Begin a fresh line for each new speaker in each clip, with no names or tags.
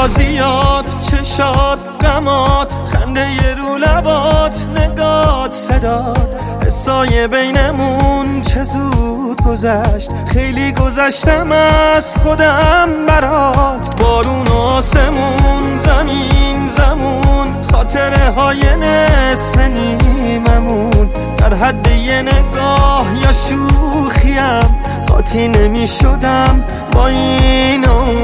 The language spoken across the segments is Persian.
ریاضیات، چشات، غمات، خنده رو لبات، نگات، صدات، حسای بینمون چه زود گذشت. خیلی گذشتم از خودم برات. بارون آسمون، زمین زمون، خاطره های نصف نیممون، در حد یه نگاه یا شوخیم قاطی نمی شدم با این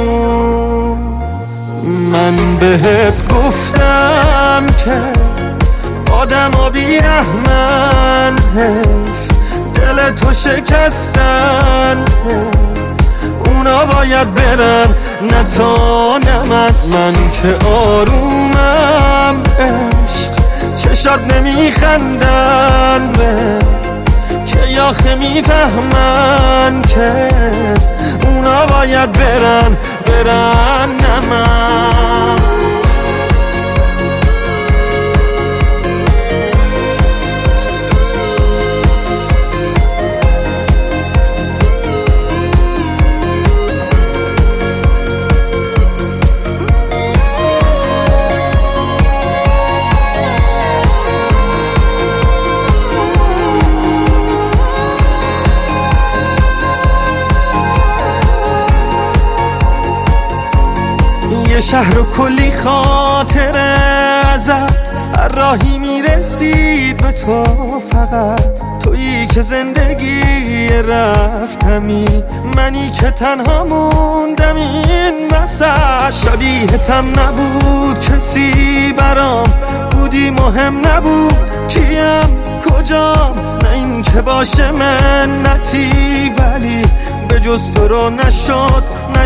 من بهت گفتم که آدم بی رحمن، دل تو شکستن، اونا باید برن نه تا نه من که آرومم عشق. چشات نمیخندن که آخه میفهمن که اونا باید برن نه من. یه شهر و کلی خاطره ازت، هر راهی میرسید به تو فقط. تویی که زندگی رفتمی، منی که تنها موندم این وسط. شبیهتم نبود کسی برام، بودی مهم نبود کیم کجام. نه این که باشه منتی، ولی به جز تو رو نشد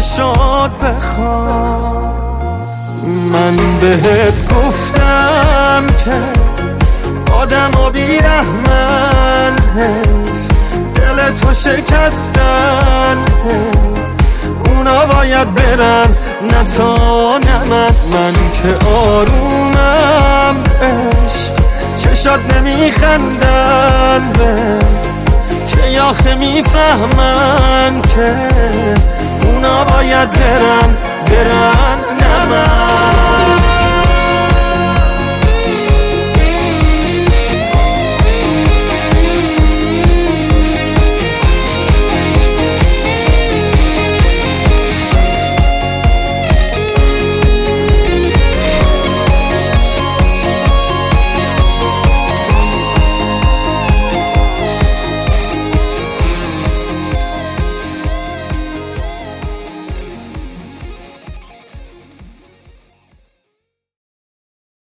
بخوام. من بهت گفتم که آدم بی رحمن، دل تو شکستن، اونا باید برن نه تا نه من که آرومم عشق. چشات نمیخندن که آخه میفهمن که اونا باید برن